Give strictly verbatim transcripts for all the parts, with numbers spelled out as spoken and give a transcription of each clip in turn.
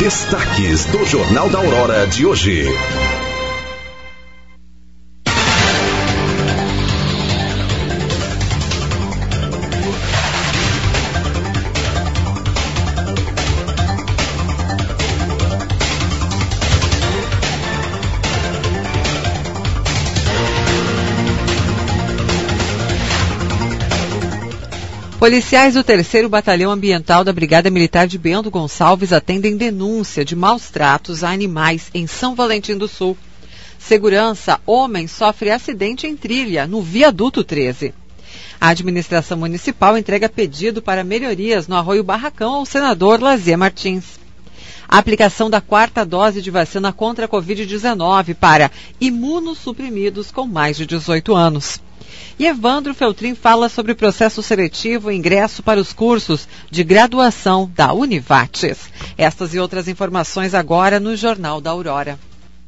Destaques do Jornal da Aurora de hoje. Policiais do terceiro Batalhão Ambiental da Brigada Militar de Bento Gonçalves atendem denúncia de maus tratos a animais em São Valentim do Sul. Segurança, homem sofre acidente em trilha no Viaduto treze. A administração municipal entrega pedido para melhorias no Arroio Barracão ao senador Lazier Martins. A aplicação da quarta dose de vacina contra a covid dezenove para imunossuprimidos com mais de dezoito anos. E Evandro Feltrin fala sobre o processo seletivo e ingresso para os cursos de graduação da Univates. Estas e outras informações agora no Jornal da Aurora.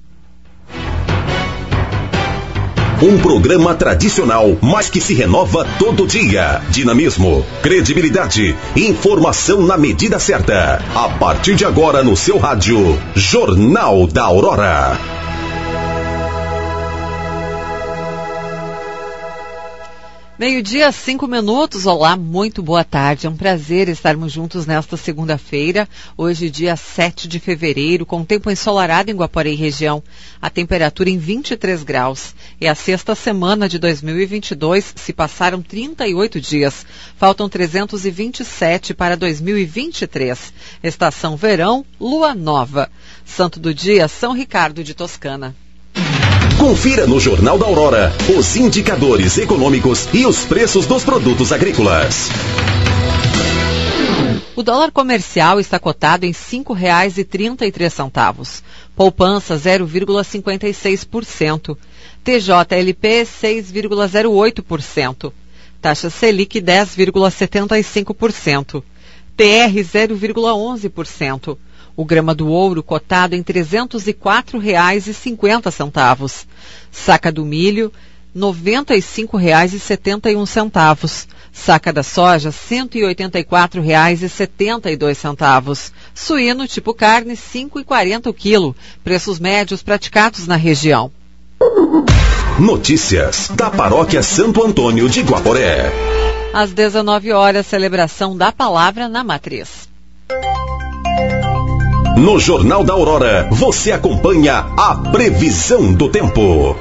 Um programa tradicional, mas que se renova todo dia. Dinamismo, credibilidade, informação na medida certa. A partir de agora no seu rádio, Jornal da Aurora. Meio-dia, cinco minutos. Olá, muito boa tarde. É um prazer estarmos juntos nesta segunda-feira, hoje dia sete de fevereiro, com tempo ensolarado em Guaporé e região. A temperatura em vinte e três graus. É a sexta semana de dois mil e vinte e dois, se passaram trinta e oito dias. Faltam trezentos e vinte e sete para dois mil e vinte e três. Estação verão, lua nova. Santo do dia, São Ricardo de Toscana. Confira no Jornal da Aurora os indicadores econômicos e os preços dos produtos agrícolas. O dólar comercial está cotado em cinco reais e trinta e três centavos. Poupança zero vírgula cinquenta e seis por cento. T J L P seis vírgula zero oito por cento. Taxa Selic dez vírgula setenta e cinco por cento. T R zero vírgula onze por cento. O grama do ouro cotado em trezentos e quatro reais e cinquenta centavos. Saca do milho, noventa e cinco reais e setenta e um centavos. Saca da soja, cento e oitenta e quatro reais e setenta e dois centavos. Suíno tipo carne, cinco reais e quarenta centavos o quilo. Preços médios praticados na região. Notícias da Paróquia Santo Antônio de Guaporé. Às dezenove horas, celebração da palavra na matriz. No Jornal da Aurora, você acompanha a previsão do tempo.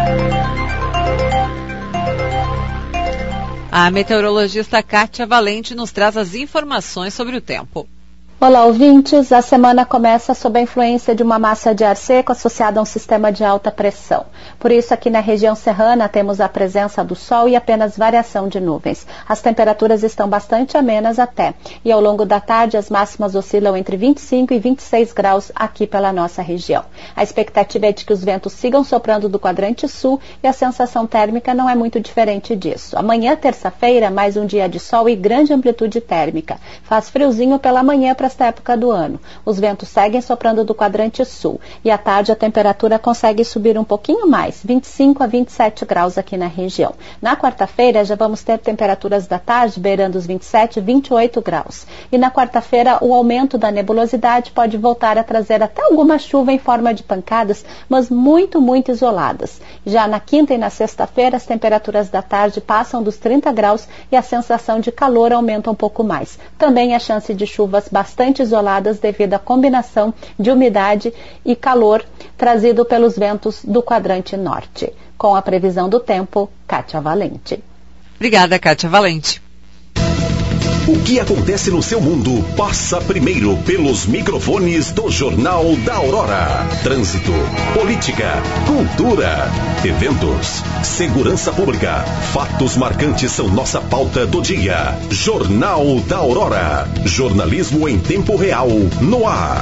A meteorologista Kátia Valente nos traz as informações sobre o tempo. Olá, ouvintes. A semana começa sob a influência de uma massa de ar seco associada a um sistema de alta pressão. Por isso, aqui na região serrana, temos a presença do sol e apenas variação de nuvens. As temperaturas estão bastante amenas até. E ao longo da tarde, as máximas oscilam entre vinte e cinco e vinte e seis graus aqui pela nossa região. A expectativa é de que os ventos sigam soprando do quadrante sul e a sensação térmica não é muito diferente disso. Amanhã, terça-feira, mais um dia de sol e grande amplitude térmica. Faz friozinho pela manhã para esta época do ano. Os ventos seguem soprando do quadrante sul e à tarde a temperatura consegue subir um pouquinho mais, vinte e cinco a vinte e sete graus aqui na região. Na quarta-feira já vamos ter temperaturas da tarde beirando os vinte e sete, vinte e oito graus. E na quarta-feira o aumento da nebulosidade pode voltar a trazer até alguma chuva em forma de pancadas, mas muito, muito isoladas. Já na quinta e na sexta-feira as temperaturas da tarde passam dos trinta graus e a sensação de calor aumenta um pouco mais. Também a chance de chuvas bastante bastante isoladas devido à combinação de umidade e calor trazido pelos ventos do quadrante norte. Com a previsão do tempo, Kátia Valente. Obrigada, Kátia Valente. O que acontece no seu mundo passa primeiro pelos microfones do Jornal da Aurora. Trânsito, política, cultura, eventos, segurança pública. Fatos marcantes são nossa pauta do dia. Jornal da Aurora. Jornalismo em tempo real, no ar.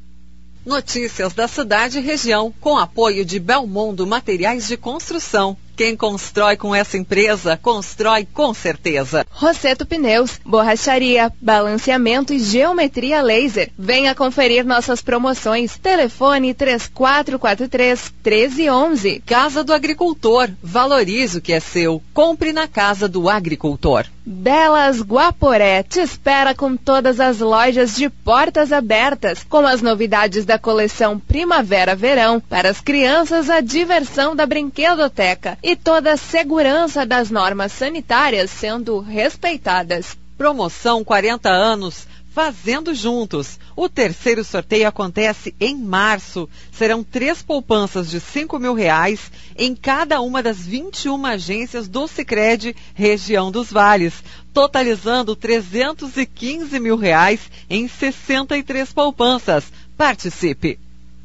Notícias da cidade e região, com apoio de Belmondo Materiais de Construção. Quem constrói com essa empresa, constrói com certeza. Rosseto Pneus, borracharia, balanceamento e geometria laser. Venha conferir nossas promoções. Telefone três quatro quatro três, um três um um. Casa do Agricultor. Valorize o que é seu. Compre na Casa do Agricultor. Belas Guaporé te espera com todas as lojas de portas abertas, com as novidades da coleção Primavera-Verão. Para as crianças, a diversão da brinquedoteca e toda a segurança das normas sanitárias sendo respeitadas. Promoção quarenta anos, fazendo juntos. O terceiro sorteio acontece em março. Serão três poupanças de cinco mil reais em cada uma das vinte e uma agências do Sicredi Região dos Vales, totalizando trezentos e quinze mil reais em sessenta e três poupanças. Participe!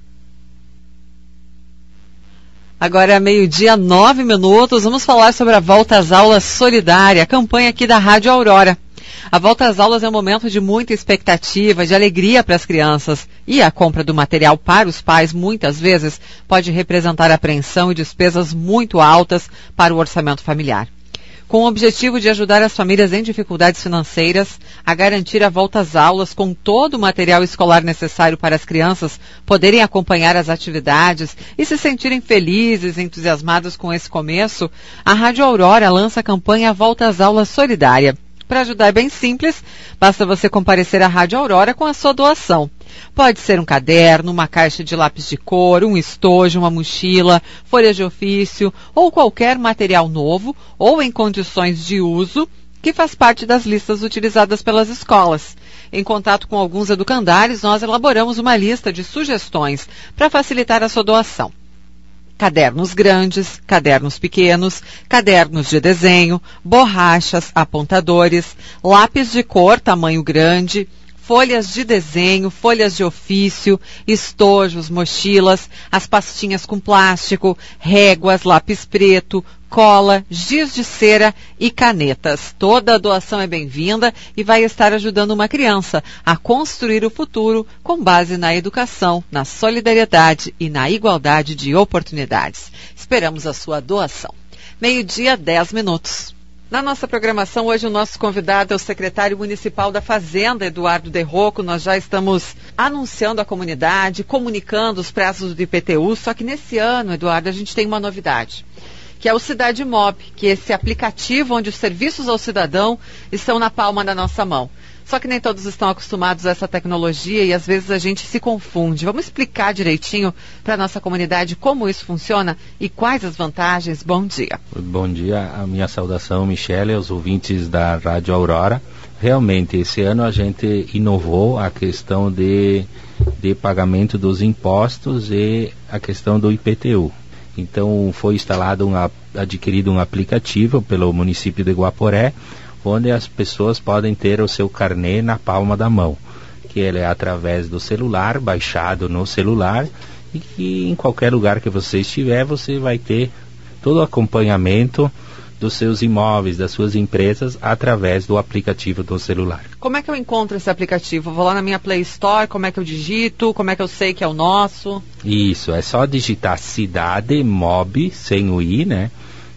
Agora é meio-dia, nove minutos. Vamos falar sobre a Volta às Aulas Solidária, a campanha aqui da Rádio Aurora. A volta às aulas é um momento de muita expectativa, de alegria para as crianças. E a compra do material para os pais, muitas vezes, pode representar apreensão e despesas muito altas para o orçamento familiar. Com o objetivo de ajudar as famílias em dificuldades financeiras a garantir a volta às aulas com todo o material escolar necessário para as crianças poderem acompanhar as atividades e se sentirem felizes e entusiasmados com esse começo, a Rádio Aurora lança a campanha Volta às Aulas Solidária. Para ajudar é bem simples, basta você comparecer à Rádio Aurora com a sua doação. Pode ser um caderno, uma caixa de lápis de cor, um estojo, uma mochila, folhas de ofício ou qualquer material novo ou em condições de uso que faz parte das listas utilizadas pelas escolas. Em contato com alguns educandários, nós elaboramos uma lista de sugestões para facilitar a sua doação. Cadernos grandes, cadernos pequenos, cadernos de desenho, borrachas, apontadores, lápis de cor tamanho grande, folhas de desenho, folhas de ofício, estojos, mochilas, as pastinhas com plástico, réguas, lápis preto, cola, giz de cera e canetas. Toda a doação é bem-vinda e vai estar ajudando uma criança a construir o futuro com base na educação, na solidariedade e na igualdade de oportunidades. Esperamos a sua doação. Meio-dia, dez minutos. Na nossa programação, hoje o nosso convidado é o secretário municipal da Fazenda, Eduardo De Rocco. Nós já estamos anunciando à comunidade, comunicando os prazos do I P T U, só que nesse ano, Eduardo, a gente tem uma novidade, que é o Cidade Mob, que é esse aplicativo onde os serviços ao cidadão estão na palma da nossa mão. Só que nem todos estão acostumados a essa tecnologia e às vezes a gente se confunde. Vamos explicar direitinho para a nossa comunidade como isso funciona e quais as vantagens. Bom dia. Bom dia, a minha saudação, Michele, aos ouvintes da Rádio Aurora. Realmente, esse ano a gente inovou a questão de, de pagamento dos impostos e a questão do I P T U. Então, foi instalado, um, adquirido um aplicativo pelo município de Guaporé, onde as pessoas podem ter o seu carnê na palma da mão, que ele é através do celular, baixado no celular, e que em qualquer lugar que você estiver, você vai ter todo o acompanhamento dos seus imóveis, das suas empresas, através do aplicativo do celular. Como é que eu encontro esse aplicativo? Eu vou lá na minha Play Store, como é que eu digito? Como é que eu sei que é o nosso? Isso, é só digitar Cidade Mob, sem o I, né?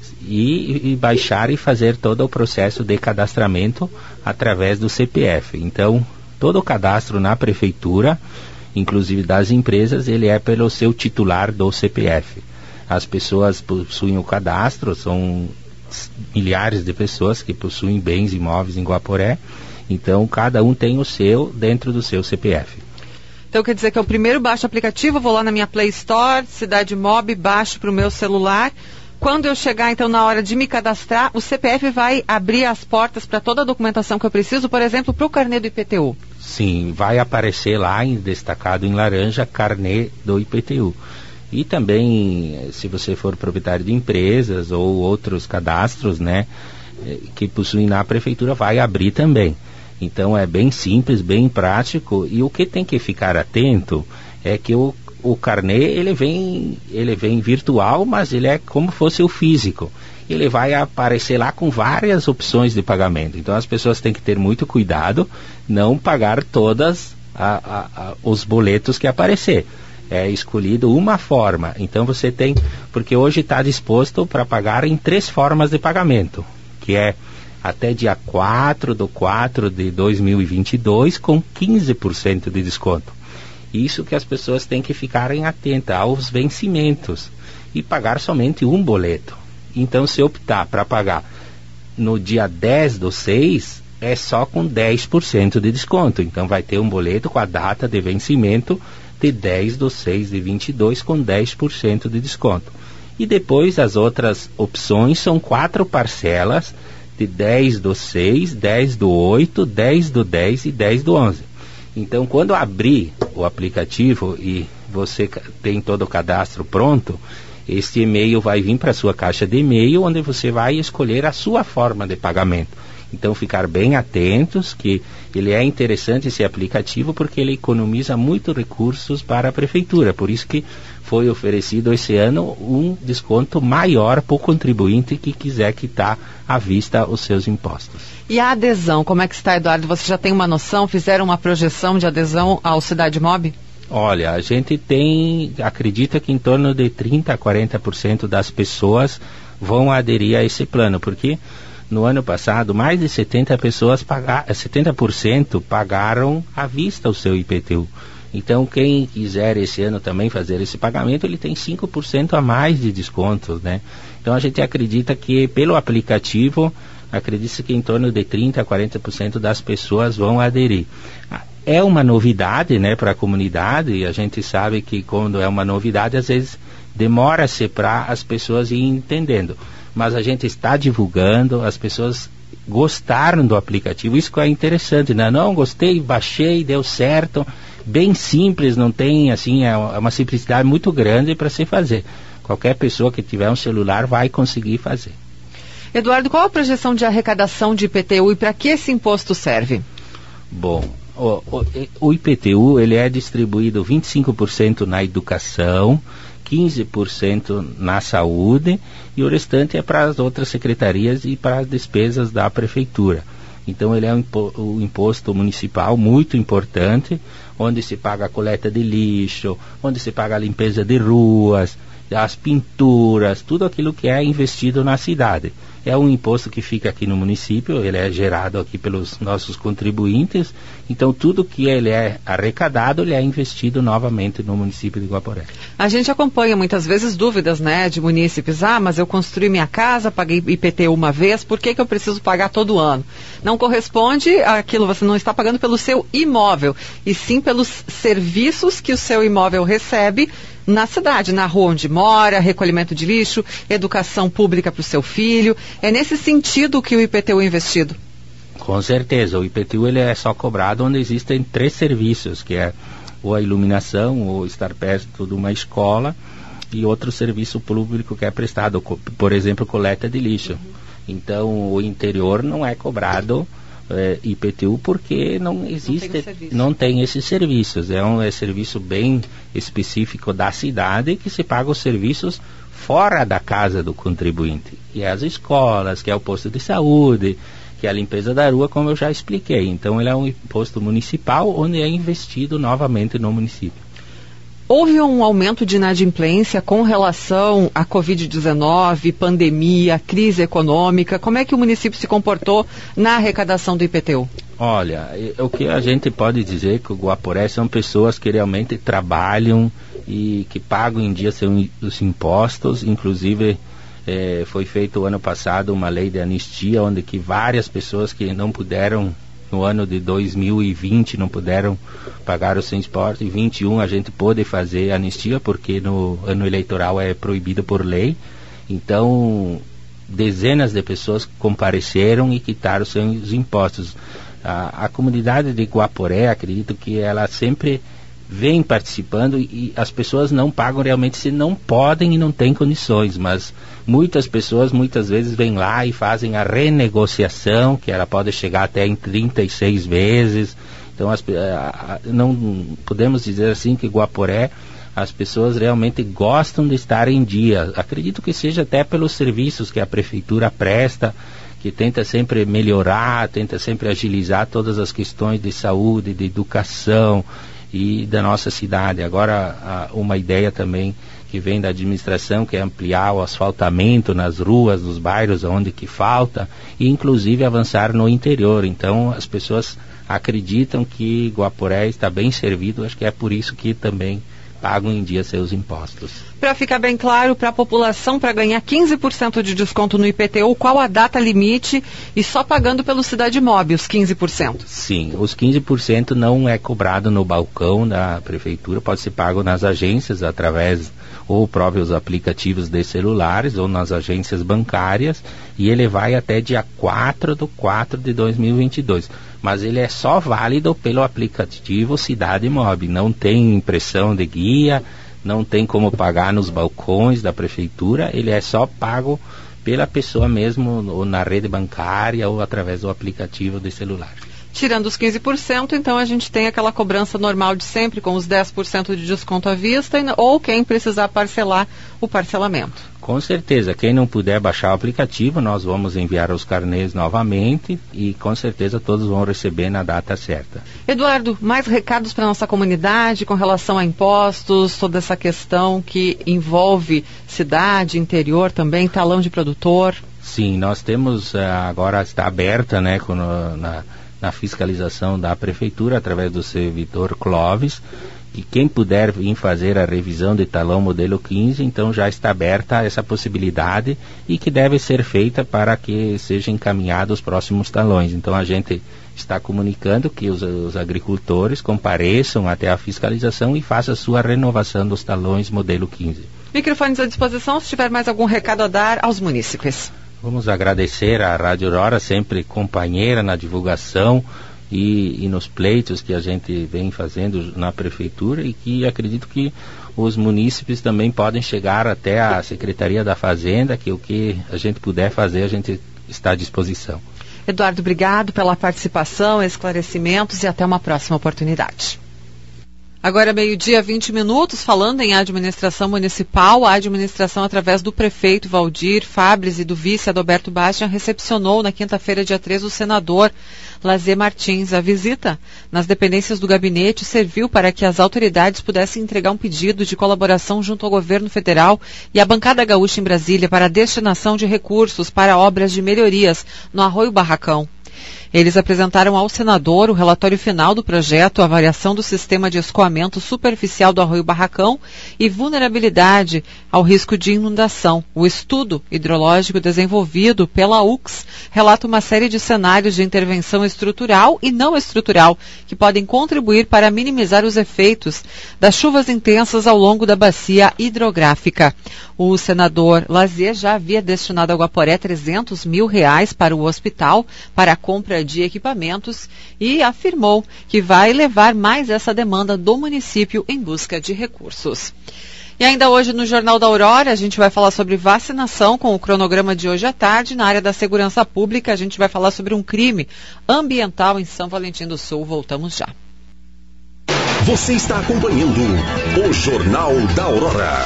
E, e baixar e fazer todo o processo de cadastramento através do C P F. Então, todo o cadastro na prefeitura, inclusive das empresas, ele é pelo seu titular do C P F. As pessoas possuem o cadastro, são milhares de pessoas que possuem bens imóveis em Guaporé, então cada um tem o seu dentro do seu C P F. Então quer dizer que eu primeiro baixo o aplicativo, vou lá na minha Play Store, Cidade Mob, baixo para o meu celular. Quando eu chegar, então, na hora de me cadastrar, o C P F vai abrir as portas para toda a documentação que eu preciso, por exemplo, para o carnê do I P T U? Sim, vai aparecer lá, em, destacado em laranja, carnê do I P T U. E também, se você for proprietário de empresas ou outros cadastros, né, que possuem na prefeitura, vai abrir também. Então, é bem simples, bem prático. E o que tem que ficar atento é que o O carnê, ele vem, ele vem virtual, mas ele é como fosse o físico. Ele vai aparecer lá com várias opções de pagamento. Então as pessoas têm que ter muito cuidado, não pagar todas a, a, a, os boletos que aparecer. é escolhido uma forma. Então você tem, porque hoje está disposto para pagar em três formas de pagamento, que é até dia quatro de quatro de dois mil e vinte e dois com quinze por cento de desconto. Isso que as pessoas têm que ficarem atentas aos vencimentos e pagar somente um boleto. Então, se optar para pagar no dia dez do seis, é só com dez por cento de desconto. Então vai ter um boleto com a data de vencimento de dez do seis de vinte e dois com dez por cento de desconto. E depois as outras opções são quatro parcelas de dez do seis, dez do oito, dez do dez e dez do onze. Então, quando abrir o aplicativo e você tem todo o cadastro pronto, este e-mail vai vir para a sua caixa de e-mail, onde você vai escolher a sua forma de pagamento. Então, ficar bem atentos que ele é interessante, esse aplicativo, porque ele economiza muito recursos para a prefeitura. Por isso que foi oferecido esse ano um desconto maior para o contribuinte que quiser quitar à vista os seus impostos. E a adesão, como é que está, Eduardo? Você já tem uma noção? Fizeram uma projeção de adesão ao Cidade Mob? Olha, a gente tem, acredita que em torno de trinta a quarenta por cento das pessoas vão aderir a esse plano, porque no ano passado mais de setenta pessoas pagaram, setenta por cento pagaram à vista o seu I P T U. Então, quem quiser esse ano também fazer esse pagamento, ele tem cinco por cento a mais de descontos, né? Então, a gente acredita que pelo aplicativo, acredita que em torno de trinta a quarenta por cento das pessoas vão aderir. É uma novidade, né, para a comunidade, e a gente sabe que quando é uma novidade, às vezes demora-se para as pessoas irem entendendo. Mas a gente está divulgando, as pessoas gostaram do aplicativo, isso que é interessante, né? Não, gostei, baixei, deu certo, bem simples, não tem, assim, é uma simplicidade muito grande para se fazer. Qualquer pessoa que tiver um celular vai conseguir fazer. Eduardo, qual a projeção de arrecadação de I P T U e para que esse imposto serve? Bom, o, o, o I P T U, ele é distribuído vinte e cinco por cento na educação, quinze por cento na saúde e o restante é para as outras secretarias e para as despesas da prefeitura. Então ele é um impo- um imposto municipal muito importante, onde se paga a coleta de lixo, onde se paga a limpeza de ruas, as pinturas, tudo aquilo que é investido na cidade. É um imposto que fica aqui no município, ele é gerado aqui pelos nossos contribuintes, então tudo que ele é arrecadado, ele é investido novamente no município de Guaporé. A gente acompanha muitas vezes dúvidas, né, de munícipes. Ah, mas eu construí minha casa, paguei I P T U uma vez, por que que eu preciso pagar todo ano? Não corresponde àquilo, você não está pagando pelo seu imóvel, e sim pelos serviços que o seu imóvel recebe na cidade, na rua onde mora, recolhimento de lixo, educação pública para o seu filho. É nesse sentido que o I P T U é investido? Com certeza, o I P T U ele é só cobrado onde existem três serviços, que é ou a iluminação, ou estar perto de uma escola, e outro serviço público que é prestado, por exemplo, coleta de lixo. Então, o interior não é cobrado é, I P T U porque não existe, não tem, não tem esses serviços. É um é serviço bem específico da cidade que se paga os serviços fora da casa do contribuinte, que é as escolas, que é o posto de saúde, que é a limpeza da rua, como eu já expliquei. Então ele é um imposto municipal onde é investido novamente no município. Houve um aumento de inadimplência com relação à covid dezenove, pandemia, crise econômica. Como é que o município se comportou na arrecadação do I P T U? Olha, o que a gente pode dizer é que o Guaporé são pessoas que realmente trabalham e que pagam em dia seus impostos. Inclusive, eh, foi feito o ano passado uma lei de anistia, onde que várias pessoas que não puderam, no ano de dois mil e vinte, não puderam pagar o seu imposto. Em vinte e um a gente pôde fazer anistia, porque no ano eleitoral é proibido por lei. Então, dezenas de pessoas compareceram e quitaram seus impostos. A, a comunidade de Guaporé, acredito que ela sempre vem participando, e as pessoas não pagam realmente se não podem e não têm condições, mas muitas pessoas muitas vezes vêm lá e fazem a renegociação, que ela pode chegar até em trinta e seis vezes. Então as, a, a, não podemos dizer assim que Guaporé, as pessoas realmente gostam de estar em dia. Acredito que seja até pelos serviços que a prefeitura presta, que tenta sempre melhorar, tenta sempre agilizar todas as questões de saúde, de educação, e da nossa cidade. Agora, a, uma ideia também que vem da administração, que é ampliar o asfaltamento nas ruas, nos bairros onde que falta, e inclusive avançar no interior. Então as pessoas acreditam que Guaporé está bem servido, acho que é por isso que também pagam em dia seus impostos. Para ficar bem claro, para a população, para ganhar quinze por cento de desconto no I P T U, qual a data limite e só pagando pelo Cidade Mob, os quinze por cento? Sim, os quinze por cento não é cobrado no balcão da prefeitura, pode ser pago nas agências através ou próprios aplicativos de celulares ou nas agências bancárias, e ele vai até dia quatro de quatro de dois mil e vinte e dois. Mas ele é só válido pelo aplicativo Cidade Mob, não tem impressão de guia, não tem como pagar nos balcões da prefeitura, ele é só pago pela pessoa mesmo, ou na rede bancária, ou através do aplicativo de celular. Tirando os quinze por cento, então a gente tem aquela cobrança normal de sempre, com os dez por cento de desconto à vista, ou quem precisar parcelar, o parcelamento. Com certeza, quem não puder baixar o aplicativo, nós vamos enviar os carnês novamente e com certeza todos vão receber na data certa. Eduardo, mais recados para a nossa comunidade com relação a impostos, toda essa questão que envolve cidade, interior também, talão de produtor? Sim, nós temos, agora está aberta, né, com, na, na fiscalização da prefeitura, através do servidor Clóvis, que quem puder vir fazer a revisão de talão modelo quinze, então já está aberta essa possibilidade e que deve ser feita para que sejam encaminhados os próximos talões. Então a gente está comunicando que os, os agricultores compareçam até a fiscalização e façam a sua renovação dos talões modelo quinze. Microfones à disposição, se tiver mais algum recado a dar aos munícipes. Vamos agradecer à Rádio Aurora, sempre companheira na divulgação E, e nos pleitos que a gente vem fazendo na prefeitura, e que acredito que os munícipes também podem chegar até a Secretaria da Fazenda, que o que a gente puder fazer, a gente está à disposição. Eduardo, obrigado pela participação, esclarecimentos e até uma próxima oportunidade. Agora, meio-dia, vinte minutos, falando em administração municipal, a administração, através do prefeito Valdir Fabres e do vice Adalberto Bastian, recepcionou na quinta-feira, dia três, o senador Lazier Martins. A visita nas dependências do gabinete serviu para que as autoridades pudessem entregar um pedido de colaboração junto ao governo federal e à bancada gaúcha em Brasília para a destinação de recursos para obras de melhorias no Arroio Barracão. Eles apresentaram ao senador o relatório final do projeto, a avaliação do sistema de escoamento superficial do Arroio Barracão e vulnerabilidade ao risco de inundação. O estudo hidrológico desenvolvido pela U C S relata uma série de cenários de intervenção estrutural e não estrutural que podem contribuir para minimizar os efeitos das chuvas intensas ao longo da bacia hidrográfica. O senador Lazier já havia destinado ao Guaporé trezentos mil reais para o hospital, para a compra de equipamentos, e afirmou que vai levar mais essa demanda do município em busca de recursos. E ainda hoje no Jornal da Aurora a gente vai falar sobre vacinação com o cronograma de hoje à tarde. Na área da segurança pública a gente vai falar sobre um crime ambiental em São Valentim do Sul. Voltamos já. Você está acompanhando o Jornal da Aurora.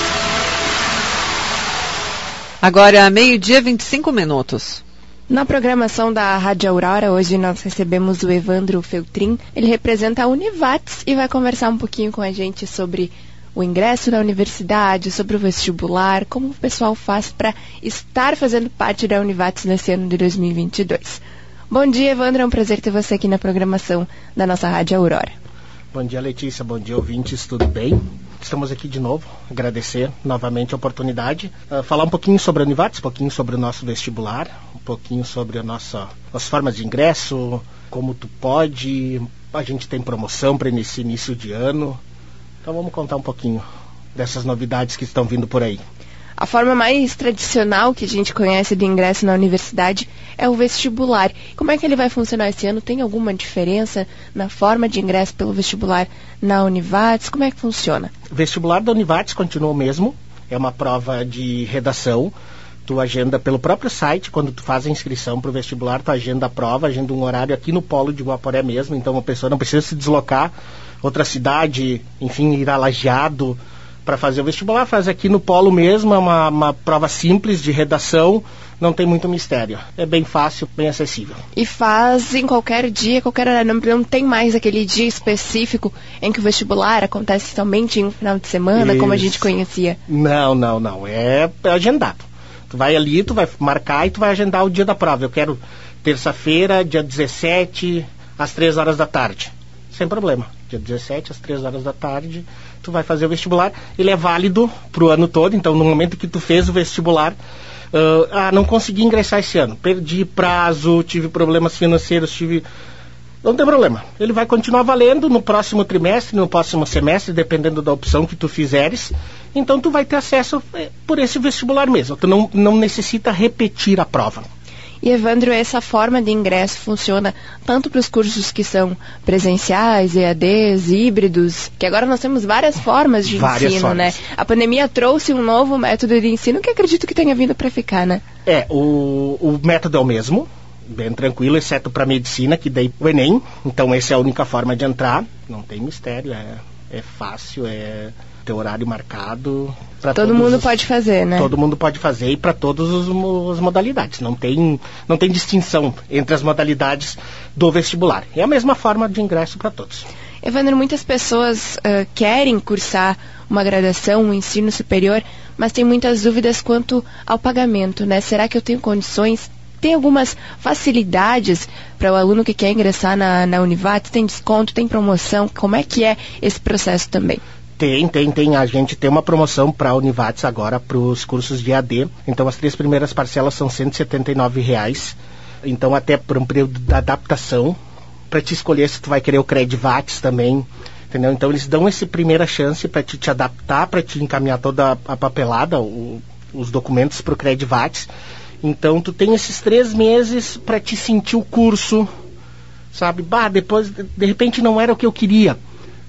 Agora, meio-dia, vinte e cinco minutos. Na programação da Rádio Aurora, hoje nós recebemos o Evandro Feltrin. Ele representa a Univates e vai conversar um pouquinho com a gente sobre o ingresso na universidade, sobre o vestibular, como o pessoal faz para estar fazendo parte da Univates nesse ano de dois mil e vinte e dois. Bom dia, Evandro, é um prazer ter você aqui na programação da nossa Rádio Aurora. Bom dia, Letícia, bom dia, ouvintes, tudo bem? Estamos aqui de novo, agradecer novamente a oportunidade, uh, falar um pouquinho sobre a Univates, um pouquinho sobre o nosso vestibular, um pouquinho sobre a nossa, as formas de ingresso, como tu pode, a gente tem promoção para esse início de ano, então vamos contar um pouquinho dessas novidades que estão vindo por aí. A forma mais tradicional que a gente conhece de ingresso na universidade é o vestibular. Como é que ele vai funcionar esse ano? Tem alguma diferença na forma de ingresso pelo vestibular na Univates? Como é que funciona? O vestibular da Univates continua o mesmo. É uma prova de redação. Tu agenda pelo próprio site, quando tu faz a inscrição para o vestibular, tu agenda a prova, agenda um horário aqui no polo de Guaporé mesmo. Então a pessoa não precisa se deslocar outra cidade, enfim, ir a Lajeado para fazer o vestibular, faz aqui no polo mesmo, é uma, uma prova simples de redação, não tem muito mistério. É bem fácil, bem acessível. E faz em qualquer dia, qualquer horário. Não, não tem mais aquele dia específico em que o vestibular acontece somente em um final de semana, Isso. como a gente conhecia. Não, não, não. É agendado. Tu vai ali, tu vai marcar e tu vai agendar o dia da prova. Eu quero terça-feira, dia dezessete, às três horas da tarde. Sem problema. Dia dezessete, às três horas da tarde, tu vai fazer o vestibular. Ele é válido pro ano todo. Então, no momento que tu fez o vestibular, uh, ah, não consegui ingressar esse ano. Perdi prazo, tive problemas financeiros, tive... Não tem problema. Ele vai continuar valendo no próximo trimestre, no próximo semestre, dependendo da opção que tu fizeres. Então, tu vai ter acesso por esse vestibular mesmo. Tu não, não necessita repetir a prova. E, Evandro, essa forma de ingresso funciona tanto para os cursos que são presenciais, E A Ds, híbridos, que agora nós temos várias formas de várias ensino, formas. né? A pandemia trouxe um novo método de ensino que acredito que tenha vindo para ficar, né? É, o, o método é o mesmo, bem tranquilo, exceto para medicina, que daí o Enem, então essa é a única forma de entrar, não tem mistério, é, é fácil, é ter horário marcado. Todo mundo os, pode fazer, né? Todo mundo pode fazer e para todas as modalidades. Não tem, não tem distinção entre as modalidades do vestibular. É a mesma forma de ingresso para todos. Evandro, muitas pessoas uh, querem cursar uma graduação, um ensino superior, mas tem muitas dúvidas quanto ao pagamento, né? Será que eu tenho condições? Tem algumas facilidades para o aluno que quer ingressar na, na Univates? Tem desconto, tem promoção? Como é que é esse processo também? Tem, tem, tem. A gente tem uma promoção para a Univates agora, para os cursos de E A D. Então, as três primeiras parcelas são cento e setenta e nove reais. Então, até por um período de adaptação, para te escolher se tu vai querer o Credivates também, entendeu? Então, eles dão essa primeira chance para te, te adaptar, para te encaminhar toda a papelada, o, os documentos para o Credivates. Então, tu tem esses três meses para te sentir o curso, sabe? Bah, depois, de repente, não era o que eu queria.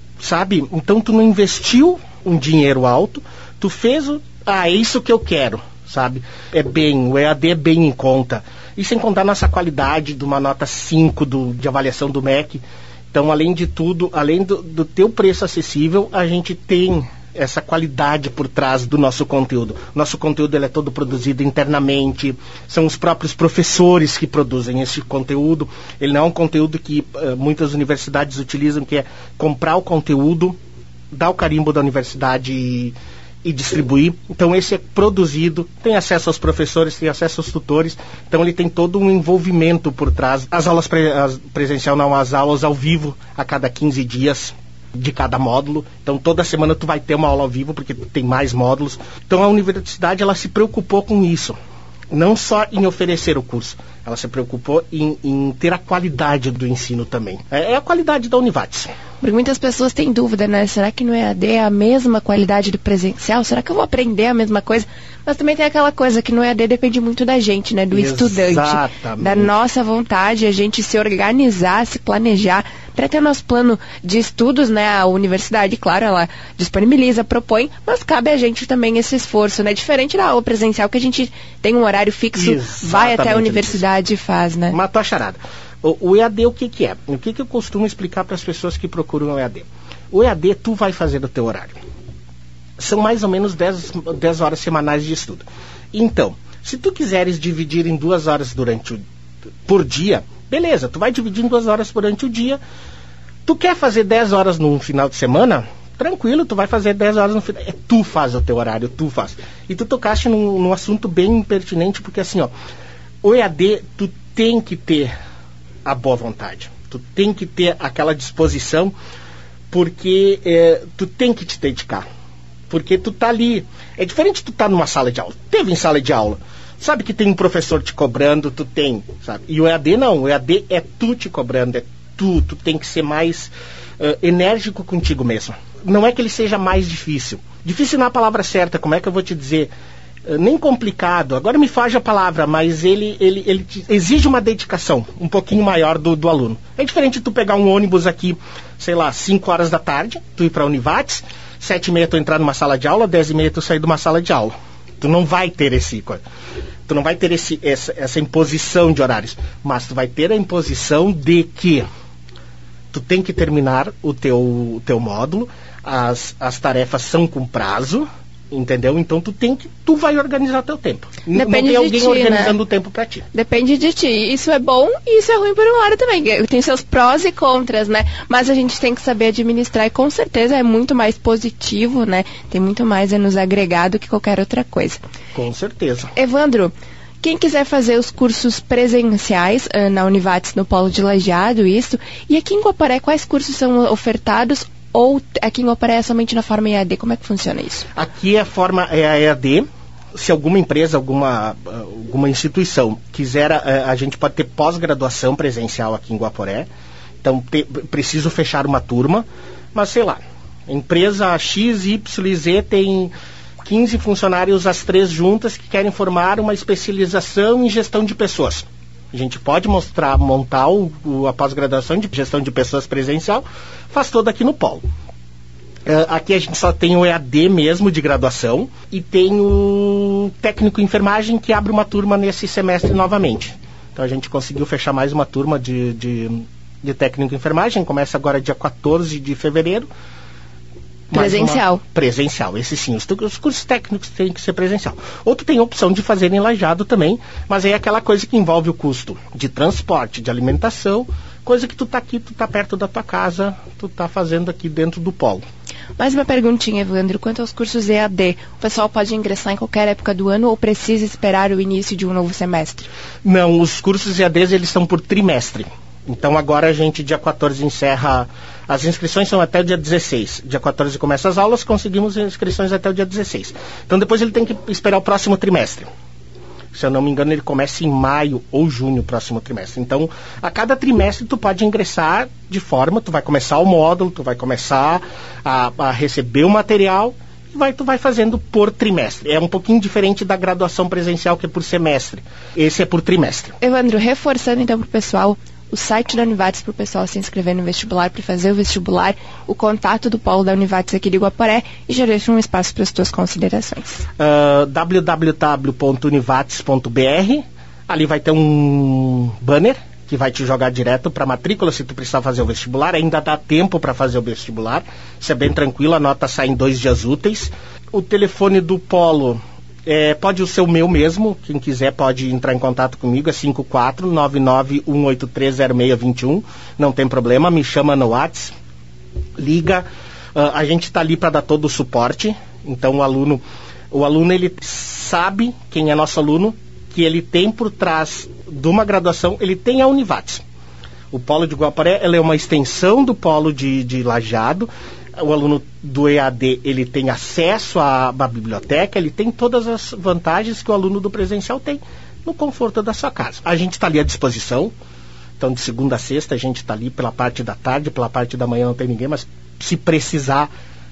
Sabe? Então tu não investiu um dinheiro alto, tu fez o... Ah, é isso que eu quero, sabe? É bem, o E A D é bem em conta. E sem contar nossa qualidade de uma nota cinco do, de avaliação do M E C. Então, além de tudo, além do, do teu preço acessível, a gente tem essa qualidade por trás do nosso conteúdo. Nosso conteúdo ele é todo produzido internamente, são os próprios professores que produzem esse conteúdo. Ele não é um conteúdo que uh, muitas universidades utilizam, que é comprar o conteúdo, dar o carimbo da universidade e, e distribuir. Então esse é produzido, tem acesso aos professores, tem acesso aos tutores, então ele tem todo um envolvimento por trás. As aulas pre- as presencial não, as aulas ao vivo a cada quinze dias. De cada módulo, então toda semana tu vai ter uma aula ao vivo porque tem mais módulos. Então a universidade ela se preocupou com isso, não só em oferecer o curso, ela se preocupou em, em ter a qualidade do ensino também. É, é a qualidade da Univates. Porque muitas pessoas têm dúvida, né? Será que no E A D é a mesma qualidade do presencial? Será que eu vou aprender a mesma coisa? Mas também tem aquela coisa que no E A D depende muito da gente, né? Do Exatamente. estudante. Da nossa vontade, a gente se organizar, se planejar para ter o nosso plano de estudos, né? A universidade, claro, ela disponibiliza, propõe, mas cabe a gente também esse esforço, né? Diferente da aula presencial, que a gente tem um horário fixo, Exatamente. vai até a universidade e faz, né? Matou a charada. O, o E A D, o que que é? O que que eu costumo explicar para as pessoas que procuram o E A D? O E A D, tu vai fazer o teu horário. São mais ou menos dez horas semanais de estudo. Então, se tu quiseres dividir em duas horas durante o, por dia, beleza, tu vai dividir em duas horas durante o dia. Tu quer fazer dez horas no final de semana? Tranquilo, tu vai fazer dez horas no final. É, tu faz o teu horário, tu faz. E tu tocaste num, num assunto bem pertinente, porque assim, ó, o E A D, tu tem que ter a boa vontade. Tu tem que ter aquela disposição, porque é, tu tem que te dedicar. Porque tu tá ali. É diferente tu tá numa sala de aula. Teve em sala de aula. Sabe que tem um professor te cobrando, tu tem, sabe? E o E A D não. O E A D é tu te cobrando, é tu. Tu tem que ser mais uh, enérgico contigo mesmo. Não é que ele seja mais difícil. Difícil não é a palavra certa, como é que eu vou te dizer? Nem complicado, agora me foge a palavra, mas ele, ele, ele exige uma dedicação um pouquinho maior do, do aluno. É diferente tu pegar um ônibus aqui, sei lá, cinco horas da tarde, tu ir para a Univates, sete e meia tu entrar numa sala de aula, dez e meia tu sair de uma sala de aula. Tu não vai ter esse, tu não vai ter esse, essa, essa imposição de horários, mas tu vai ter a imposição de que tu tem que terminar o teu, o teu módulo, as, as tarefas são com prazo, Entendeu? Então tu tem que, tu vai organizar teu tempo. N- Depende não tem de alguém ti, organizando né? o tempo para ti. Depende de ti. Isso é bom e isso é ruim por um lado também. Tem seus prós e contras, né? Mas a gente tem que saber administrar e com certeza é muito mais positivo, né? Tem muito mais a nos agregar do que qualquer outra coisa. Com certeza. Evandro, quem quiser fazer os cursos presenciais uh, na Univates, no Polo de Lajeado, isso, e aqui em Guaporé, quais cursos são ofertados? Ou aqui em Guaporé é somente na forma E A D? Como é que funciona isso? Aqui a forma é a E A D. Se alguma empresa, alguma, alguma instituição quiser, a, a gente pode ter pós-graduação presencial aqui em Guaporé. Então, te, preciso fechar uma turma. Mas, sei lá, empresa X, Y, Z tem quinze funcionários, as três juntas, que querem formar uma especialização em gestão de pessoas. A gente pode mostrar, montar o, o, a pós-graduação de gestão de pessoas presencial, faz toda aqui no Polo. Uh, aqui a gente só tem o E A D mesmo de graduação e tem o técnico em enfermagem que abre uma turma nesse semestre novamente. Então a gente conseguiu fechar mais uma turma de, de, de técnico em enfermagem, começa agora dia quatorze de fevereiro. Presencial. Presencial, esse sim. Os, os cursos técnicos têm que ser presencial. Outro tem a opção de fazer em Lajeado também, mas aí é aquela coisa que envolve o custo de transporte, de alimentação, coisa que tu tá aqui, tu tá perto da tua casa, tu tá fazendo aqui dentro do polo. Mais uma perguntinha, Evandro. Quanto aos cursos E A D, o pessoal pode ingressar em qualquer época do ano ou precisa esperar o início de um novo semestre? Não, os cursos E A Ds, eles são por trimestre. Então agora a gente, dia quatorze, encerra... As inscrições são até o dia dezesseis. Dia quatorze começa as aulas, conseguimos inscrições até o dia dezesseis. Então depois ele tem que esperar o próximo trimestre. Se eu não me engano, ele começa em maio ou junho, o próximo trimestre. Então, a cada trimestre tu pode ingressar de forma, tu vai começar o módulo, tu vai começar a, a receber o material e vai, tu vai fazendo por trimestre. É um pouquinho diferente da graduação presencial, que é por semestre. Esse é por trimestre. Evandro, reforçando então para o pessoal, o site da Univates para o pessoal se inscrever no vestibular, para fazer o vestibular, o contato do polo da Univates aqui de Guaporé, e já deixo um espaço para as tuas considerações. Uh, w w w ponto univates ponto b r. Ali vai ter um banner que vai te jogar direto para matrícula se tu precisar fazer o vestibular. Ainda dá tempo para fazer o vestibular. Isso é bem tranquilo, a nota sai em dois dias úteis. O telefone do polo É, pode ser o meu mesmo, quem quiser pode entrar em contato comigo, é cinco quatro nove nove um oito três zero seis dois um, não tem problema, me chama no WhatsApp, liga, uh, a gente está ali para dar todo o suporte. Então o aluno, o aluno ele sabe, quem é nosso aluno, que ele tem por trás de uma graduação, ele tem a Univates. O Polo de Guaporé, ela é uma extensão do Polo de, de Lajeado. O aluno do E A D, ele tem acesso à, à biblioteca, ele tem todas as vantagens que o aluno do presencial tem no conforto da sua casa. A gente está ali à disposição, então de segunda a sexta a gente está ali pela parte da tarde, pela parte da manhã não tem ninguém, mas se precisar,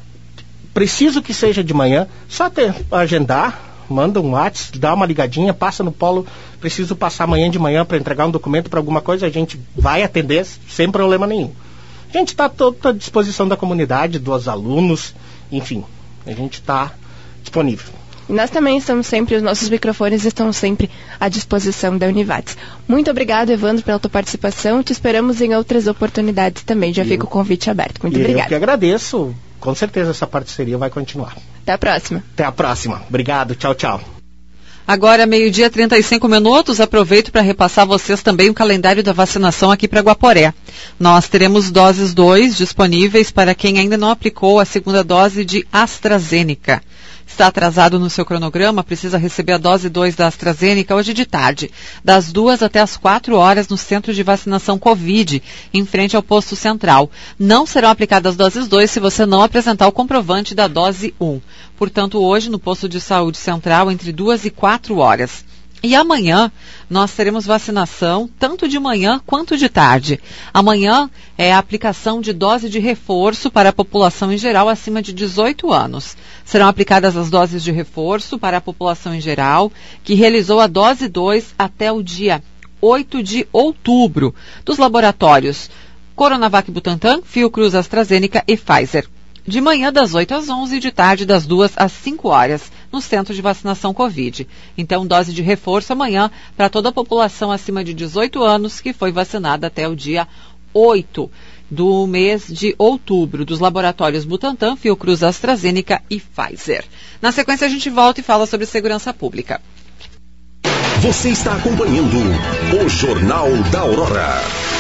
preciso que seja de manhã, só ter, agendar, manda um WhatsApp, dá uma ligadinha, passa no polo, preciso passar amanhã de manhã para entregar um documento para alguma coisa, a gente vai atender sem problema nenhum. A gente está à disposição da comunidade, dos alunos, enfim, a gente está disponível. E nós também estamos sempre, os nossos microfones estão sempre à disposição da Univates. Muito obrigado, Evandro, pela tua participação. Te esperamos em outras oportunidades também. Já fica o convite aberto. Muito obrigado. Eu que agradeço. Com certeza essa parceria vai continuar. Até a próxima. Até a próxima. Obrigado. Tchau, tchau. Agora, meio-dia, trinta e cinco minutos, aproveito para repassar a vocês também o calendário da vacinação aqui para Guaporé. Nós teremos doses dois disponíveis para quem ainda não aplicou a segunda dose de AstraZeneca. Está atrasado no seu cronograma, precisa receber a dose dois da AstraZeneca hoje de tarde, das duas até as quatro horas no Centro de Vacinação Covid, em frente ao posto central. Não serão aplicadas doses dois se você não apresentar o comprovante da dose um. Portanto, hoje, no posto de saúde central, entre duas e quatro horas. E amanhã nós teremos vacinação tanto de manhã quanto de tarde. Amanhã é a aplicação de dose de reforço para a população em geral acima de dezoito anos. Serão aplicadas as doses de reforço para a população em geral que realizou a dose dois até o dia oito de outubro dos laboratórios Coronavac Butantan, Fiocruz AstraZeneca e Pfizer. De manhã das oito às onze e de tarde das duas às cinco horas, no Centro de Vacinação Covid. Então, dose de reforço amanhã para toda a população acima de dezoito anos que foi vacinada até o dia oito do mês de outubro, dos laboratórios Butantan, Fiocruz, AstraZeneca e Pfizer. Na sequência, a gente volta e fala sobre segurança pública. Você está acompanhando o Jornal da Aurora.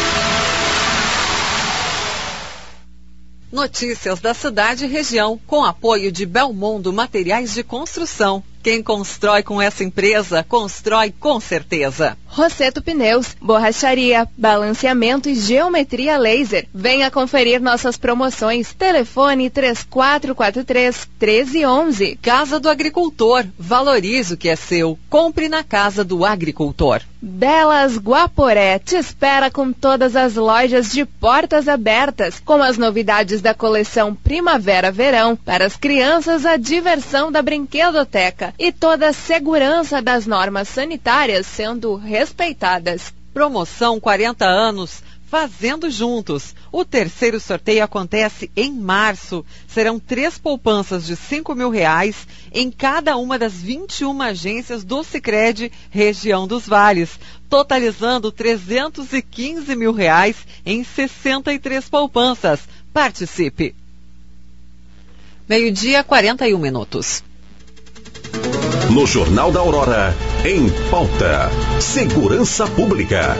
Notícias da cidade e região, com apoio de Belmondo Materiais de Construção. Quem constrói com essa empresa, constrói com certeza. Rosseto Pneus, borracharia, balanceamento e geometria laser. Venha conferir nossas promoções. Telefone três quatro quatro três, um três um um. Casa do Agricultor. Valorize o que é seu. Compre na Casa do Agricultor. Belas Guaporé te espera com todas as lojas de portas abertas, com as novidades da coleção Primavera-Verão. Para as crianças, a diversão da brinquedoteca e toda a segurança das normas sanitárias sendo respeitadas. Promoção quarenta anos, fazendo juntos. O terceiro sorteio acontece em março. Serão três poupanças de cinco mil reais em cada uma das vinte e uma agências do Sicredi Região dos Vales, totalizando trezentos e quinze mil reais em sessenta e três poupanças. Participe! Meio-dia, quarenta e um minutos. No Jornal da Aurora, em pauta, segurança pública.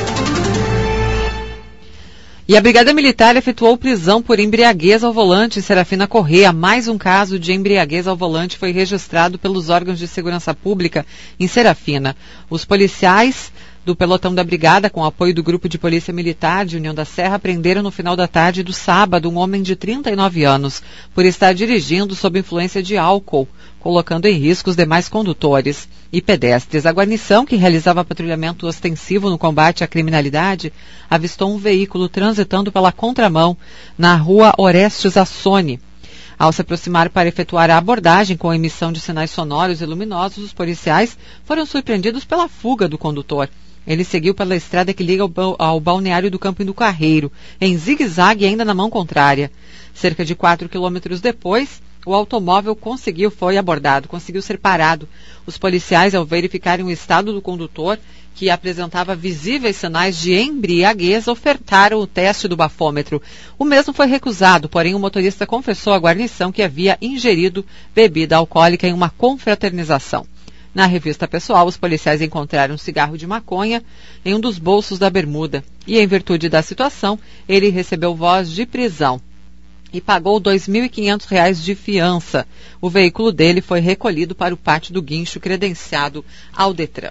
E a Brigada Militar efetuou prisão por embriaguez ao volante em Serafina Corrêa. Mais um caso de embriaguez ao volante foi registrado pelos órgãos de segurança pública em Serafina. Os policiais do pelotão da Brigada, com apoio do Grupo de Polícia Militar de União da Serra, prenderam no final da tarde do sábado um homem de trinta e nove anos por estar dirigindo sob influência de álcool, colocando em risco os demais condutores e pedestres. A guarnição, que realizava patrulhamento ostensivo no combate à criminalidade, avistou um veículo transitando pela contramão na rua Orestes Assone. Ao se aproximar para efetuar a abordagem com a emissão de sinais sonoros e luminosos, os policiais foram surpreendidos pela fuga do condutor. Ele seguiu pela estrada que liga ao, ao balneário do Campo do Carreiro, em zigue-zague ainda na mão contrária. Cerca de quatro quilômetros depois, o automóvel conseguiu, foi abordado, conseguiu ser parado. Os policiais, ao verificarem o estado do condutor, que apresentava visíveis sinais de embriaguez, ofertaram o teste do bafômetro. O mesmo foi recusado, porém o motorista confessou à guarnição que havia ingerido bebida alcoólica em uma confraternização. Na revista pessoal, os policiais encontraram um cigarro de maconha em um dos bolsos da bermuda e, em virtude da situação, ele recebeu voz de prisão e pagou dois mil e quinhentos reais de fiança. O veículo dele foi recolhido para o pátio do guincho credenciado ao Detran.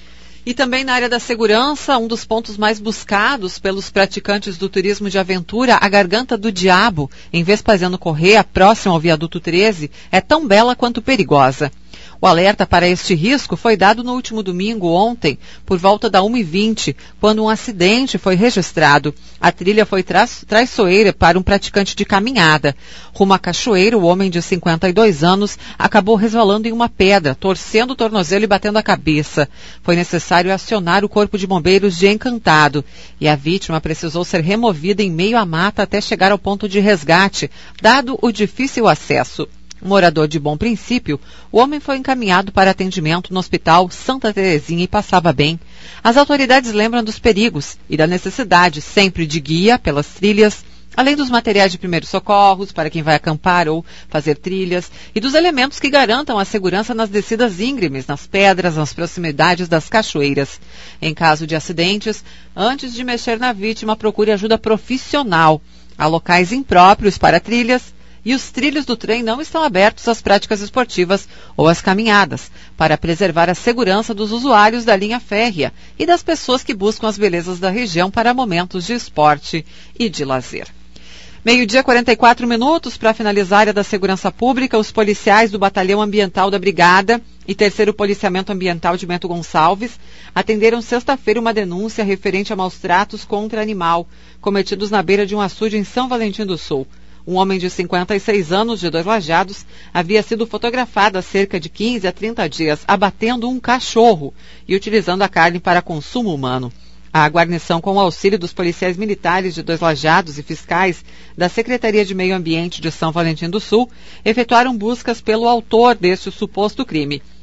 E também na área da segurança, um dos pontos mais buscados pelos praticantes do turismo de aventura, a Garganta do Diabo, em Vespasiano Corrêa, próximo ao viaduto treze, é tão bela quanto perigosa. O alerta para este risco foi dado no último domingo, ontem, por volta da uma e vinte, quando um acidente foi registrado. A trilha foi tra- traiçoeira para um praticante de caminhada. Rumo à cachoeira, o homem de cinquenta e dois anos acabou resvalando em uma pedra, torcendo o tornozelo e batendo a cabeça. Foi necessário acionar o corpo de bombeiros de Encantado e a vítima precisou ser removida em meio à mata até chegar ao ponto de resgate, dado o difícil acesso. Morador de Bom Princípio, o homem foi encaminhado para atendimento no Hospital Santa Terezinha e passava bem. As autoridades lembram dos perigos e da necessidade sempre de guia pelas trilhas, além dos materiais de primeiros socorros para quem vai acampar ou fazer trilhas e dos elementos que garantam a segurança nas descidas íngremes, nas pedras, nas proximidades das cachoeiras. Em caso de acidentes, antes de mexer na vítima, procure ajuda profissional. Há locais impróprios para trilhas, e os trilhos do trem não estão abertos às práticas esportivas ou às caminhadas, para preservar a segurança dos usuários da linha férrea e das pessoas que buscam as belezas da região para momentos de esporte e de lazer. Meio-dia, quarenta e quatro minutos, para finalizar a área da segurança pública, os policiais do Batalhão Ambiental da Brigada e terceiro Policiamento Ambiental de Bento Gonçalves atenderam sexta-feira uma denúncia referente a maus-tratos contra animal, cometidos na beira de um açude em São Valentim do Sul. Um homem de cinquenta e seis anos, de Dois Lajados, havia sido fotografado há cerca de quinze a trinta dias abatendo um cachorro e utilizando a carne para consumo humano. A guarnição, com o auxílio dos policiais militares de Dois Lajados e fiscais da Secretaria de Meio Ambiente de São Valentim do Sul, efetuaram buscas pelo autor deste suposto crime.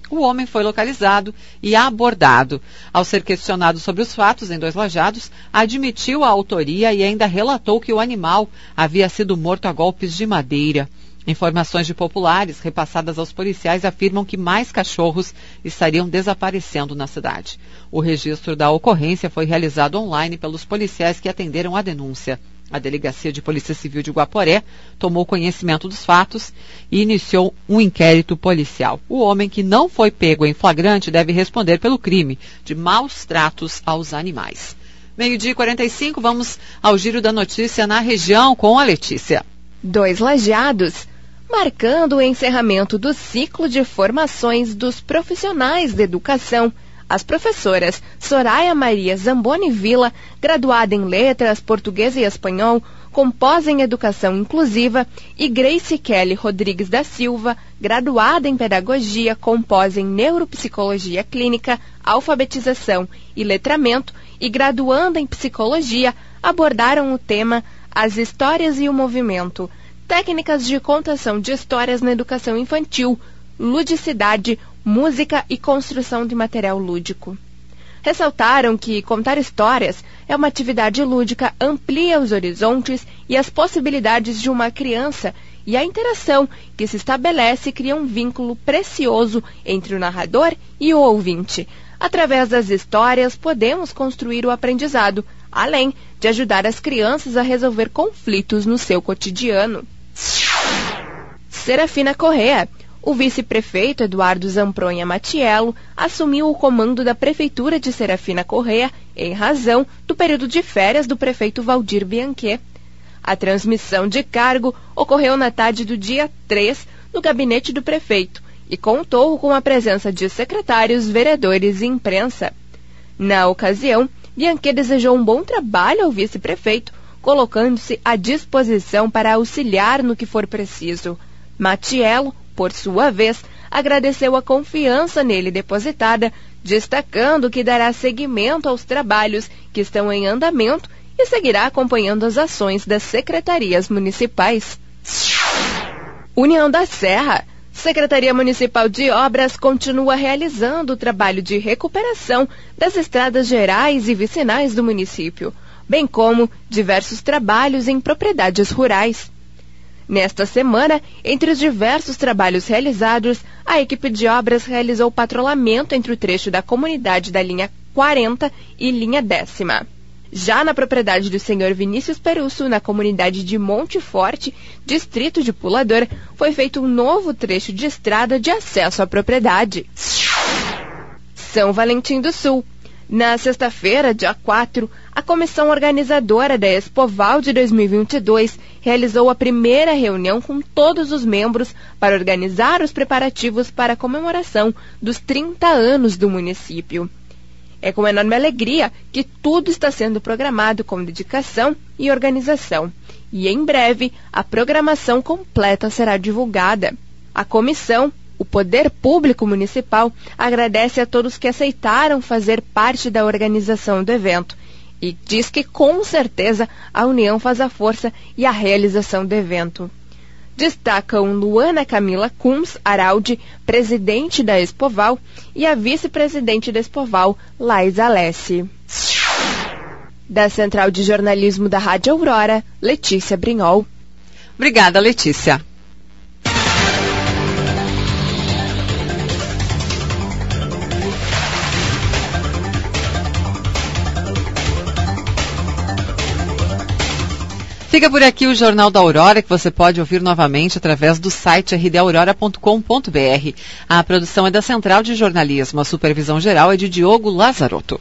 O homem foi localizado e abordado. Ao ser questionado sobre os fatos em Dois Lajados, admitiu a autoria e ainda relatou que o animal havia sido morto a golpes de madeira. Informações de populares repassadas aos policiais afirmam que mais cachorros estariam desaparecendo na cidade. O registro da ocorrência foi realizado online pelos policiais que atenderam a denúncia. A Delegacia de Polícia Civil de Guaporé tomou conhecimento dos fatos e iniciou um inquérito policial. O homem que não foi pego em flagrante deve responder pelo crime de maus tratos aos animais. Meio-dia e quarenta e cinco, vamos ao giro da notícia na região com a Letícia. Dois Lajados, marcando o encerramento do ciclo de formações dos profissionais de educação. As professoras Soraya Maria Zamboni Villa, graduada em Letras, Português e Espanhol, com pós em Educação Inclusiva, e Grace Kelly Rodrigues da Silva, graduada em Pedagogia, com pós em Neuropsicologia Clínica, Alfabetização e Letramento, e graduanda em Psicologia, abordaram o tema As Histórias e o Movimento, técnicas de contação de histórias na educação infantil, ludicidade, música e construção de material lúdico. Ressaltaram que contar histórias é uma atividade lúdica, amplia os horizontes e as possibilidades de uma criança, e a interação que se estabelece cria um vínculo precioso entre o narrador e o ouvinte. Através das histórias, podemos construir o aprendizado, além de ajudar as crianças a resolver conflitos no seu cotidiano. Serafina Correa. O vice-prefeito Eduardo Zampronha Matiello assumiu o comando da Prefeitura de Serafina Correa em razão do período de férias do prefeito Valdir Bianquet. A transmissão de cargo ocorreu na tarde do dia três no gabinete do prefeito e contou com a presença de secretários, vereadores e imprensa. Na ocasião, Bianquet desejou um bom trabalho ao vice-prefeito, colocando-se à disposição para auxiliar no que for preciso. Matiello, por sua vez, agradeceu a confiança nele depositada, destacando que dará seguimento aos trabalhos que estão em andamento e seguirá acompanhando as ações das secretarias municipais. União da Serra. Secretaria Municipal de Obras continua realizando o trabalho de recuperação das estradas gerais e vicinais do município, bem como diversos trabalhos em propriedades rurais. Nesta semana, entre os diversos trabalhos realizados, a equipe de obras realizou patrulhamento entre o trecho da comunidade da linha quarenta e linha décima. Já na propriedade do senhor Vinícius Perusso, na comunidade de Monte Forte, distrito de Pulador, foi feito um novo trecho de estrada de acesso à propriedade. São Valentim do Sul. Na sexta-feira, dia quatro, a comissão organizadora da Expoval de dois mil e vinte e dois realizou a primeira reunião com todos os membros para organizar os preparativos para a comemoração dos trinta anos do município. É com enorme alegria que tudo está sendo programado com dedicação e organização, e em breve a programação completa será divulgada. A comissão, o Poder Público Municipal, agradece a todos que aceitaram fazer parte da organização do evento e diz que, com certeza, a união faz a força e a realização do evento. Destacam Luana Camila Kunz Araldi, presidente da Expoval, e a vice-presidente da Expoval, Laís Alessi. Da Central de Jornalismo da Rádio Aurora, Letícia Brinhol. Obrigada, Letícia. Fica por aqui o Jornal da Aurora, que você pode ouvir novamente através do site r d aurora ponto com ponto b r. A produção é da Central de Jornalismo. A supervisão geral é de Diogo Lazarotto.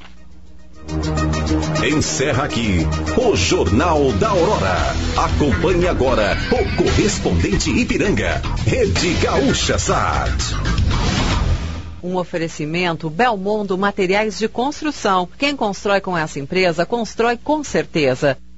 Encerra aqui o Jornal da Aurora. Acompanhe agora o correspondente Ipiranga, Rede Gaúcha Sat. Um oferecimento Belmondo Materiais de Construção. Quem constrói com essa empresa, constrói com certeza.